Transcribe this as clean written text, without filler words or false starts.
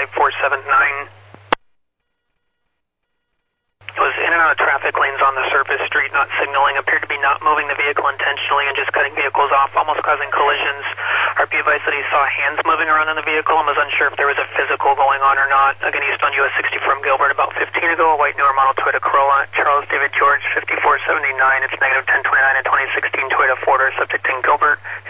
5479. It was in and out of traffic lanes on the surface street, not signaling, appeared to be not moving the vehicle intentionally and just cutting vehicles off, almost causing collisions. RP advised that he saw hands moving around in the vehicle and was unsure if there was a physical going on or not. Again, east on US 60 from Gilbert, about 15 ago, a white newer model Toyota Corolla, Charles David George, 5479, it's negative 1029 and 2016 Toyota Ford, subject in Gilbert.